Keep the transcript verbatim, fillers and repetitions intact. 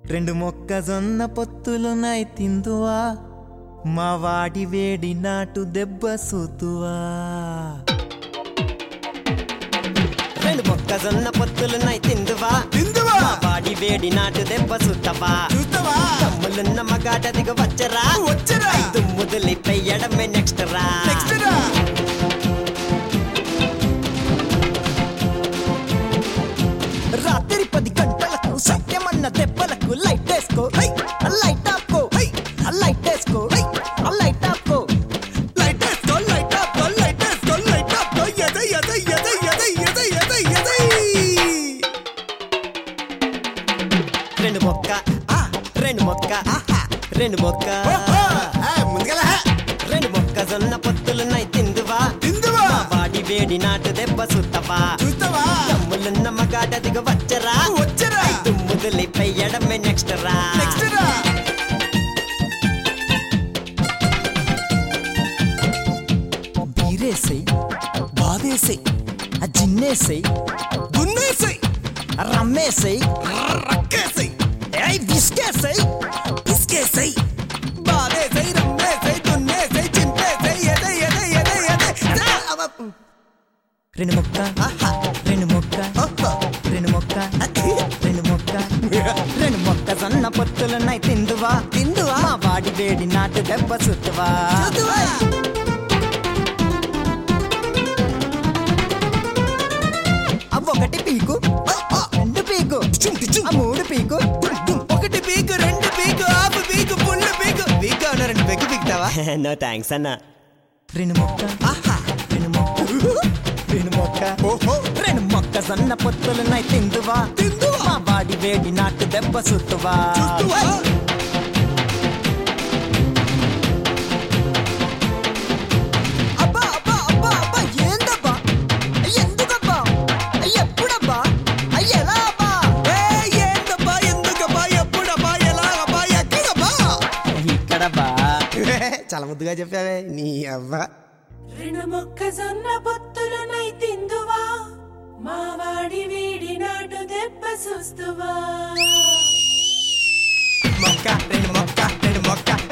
రెండు మొక్కజొన్న పొత్తులున్నాయి తిందువా మా వాడి వేడి నాటు దెబ్బ సూతువా. రెండు మొక్కజొన్న పొత్తులున్నాయి తిందువా తిందువా మా వాడి వేడి నాటు దెబ్బ సూతవా. చూస్తావా తమ్ములున్న మగాట దిగ వచ్చరా వచ్చరా తుమ్ముదులి పెయ్యడమే నెక్స్ట్ రా నెక్స్ట్ రా. రాత్రి పది గంటలకు సత్యమన్న దెబ్బలకు లైట్ వేసుకో లైట్ ఆపుకో లైట్ వేసుకో లైట్ ఆపుకో లైట్ వేసుకో లైట్ ఆపుకో లైట్ వేసుకో లైట్ ఆపుకో ఎదై ఎదై ఎదై ఎదై ఎదై ఎదై ఎదై. రెండు మొక్క రెండు మొక్క రెండు మొక్క ముందుగల రెండు మొక్కజొన్న పొత్తులున్నాయి తిందువా తిందువా మా వాడి వేడి నాటు దెబ్బ సుత్తవా. చూస్తావా తమ్ములున్న మగాట దిగ వచ్చరా వచ్చరా తుమ్ముదులి పెయ్యడమే నెక్స్ట్ రా నెక్స్ట్ రా. బీరేసై బాదేసై జిన్నేసై దున్నేసై రమ్మేసై రక్కేసై విస్కేసై పిస్కేసై బాదేసై రమ్మేసై దున్నేసై చింపేసై ఎదై ఎదై ఎదై ఎదై రా. అవ రెండు మొక్క రెండు మొక్క రెండు మొక్క రెండు మొక్క రెండు మొక్క సన్న పొత్తులున్నాయి తిందువా తిందువా మా వాడి వేడి నాటు దెబ్బ సుత్తువా. ఒకటి పీకు రెండు పీకు ఆ మూడు పీకు ఒకటి పీకు రెండు పీకు ఆపు పీకు పుల్లు పీకు పీకు అన్న రెండు పెగ్గు పీకుతావా. నో థ్యాంక్స్ అన్న. రెండు మొక్క రెండు మొక్క రెండు మొక్క ఓహో రెండు మొక్క సన్న పొత్తులున్నాయి తిందువా తిందువా మా వాడి వేడి నాటు దెబ్బ సుత్తువా. చూస్తువా అబ్బా అబ్బా అబ్బా అబ్బా ఏందబ్బా ఎందుకబ్బా ఎప్పుడబ్బా ఎలా అబ్బా ఏందబ్బా ఎందుకబ్బా ఎప్పుడబ్బా ఎలాగబ్బా ఎక్కడబ్బా. ఇక్కడబ్బా చాలా ముద్దుగా చెప్పావే నీ అవ్వ. రెండు మొక్కజొన్న పొత్తులున్నాయి తిందువా మా వాడి వేడి నాటు దెబ్బ చూస్తువా. మొక్క రెండు మొక్క రెండు మొక్క